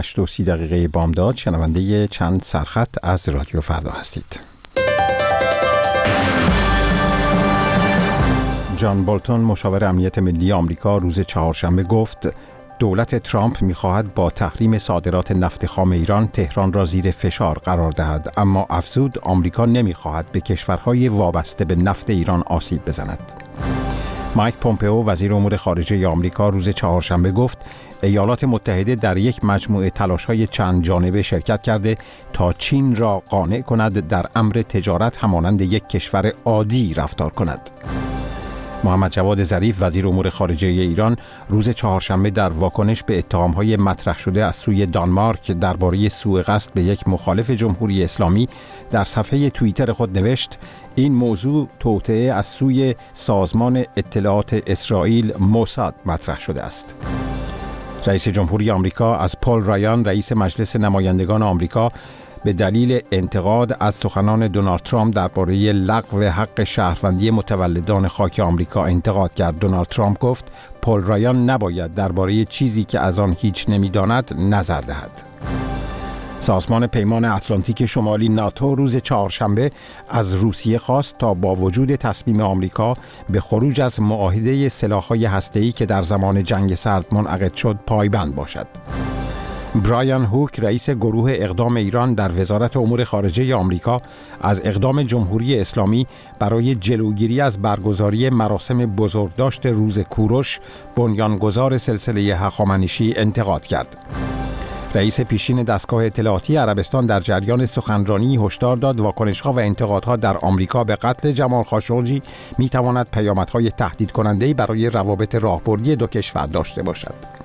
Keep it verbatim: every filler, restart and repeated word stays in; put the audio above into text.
هشت و سی دقیقه بامداد شنونده چند سرخط از رادیو فردا هستید. جان بولتون مشاور امنیت ملی آمریکا روز چهارشنبه گفت دولت ترامپ می‌خواهد با تحریم صادرات نفت خام ایران تهران را زیر فشار قرار دهد، اما افزود آمریکا نمی‌خواهد به کشورهای وابسته به نفت ایران آسیب بزند. مایک پومپئو وزیر امور خارجه آمریکا روز چهارشنبه گفت ایالات متحده در یک مجموعه تلاش‌های چند جانبه شرکت کرده تا چین را قانع کند در امر تجارت همانند یک کشور عادی رفتار کند. محمد جواد ظریف وزیر امور خارجه ایران روز چهارشنبه در واکنش به اتهام‌های مطرح شده از سوی دانمارک درباره سوء قصد به یک مخالف جمهوری اسلامی در صفحه توییتر خود نوشت این موضوع توطئه از سوی سازمان اطلاعات اسرائیل موساد مطرح شده است. رئیس جمهوری آمریکا از پل رایان رئیس مجلس نمایندگان آمریکا به دلیل انتقاد از سخنان دونالد ترامپ درباره لغو حق شهروندی متولدان خاک آمریکا انتقاد کرد. دونالد ترامپ گفت پل رایان نباید درباره چیزی که از آن هیچ نمی‌داند نظر دهد. سازمان پیمان اتلانتیک شمالی ناتو روز چهارشنبه از روسیه خواست تا با وجود تصمیم آمریکا به خروج از معاهده سلاح‌های هسته‌ای که در زمان جنگ سرد منعقد شد پایبند باشد. برایان هوک رئیس گروه اقدام ایران در وزارت امور خارجه آمریکا از اقدام جمهوری اسلامی برای جلوگیری از برگزاری مراسم بزرگداشت روز کوروش بنیانگذار سلسله هخامنشی انتقاد کرد. رئیس پیشین دستگاه اطلاعاتی عربستان در جریان سخنرانی هشدار داد واکنش‌ها و انتقادها در آمریکا به قتل جمال خاشقجی می‌تواند پیامدهای تهدید کننده‌ای برای روابط راهبردی دو کشور داشته باشد.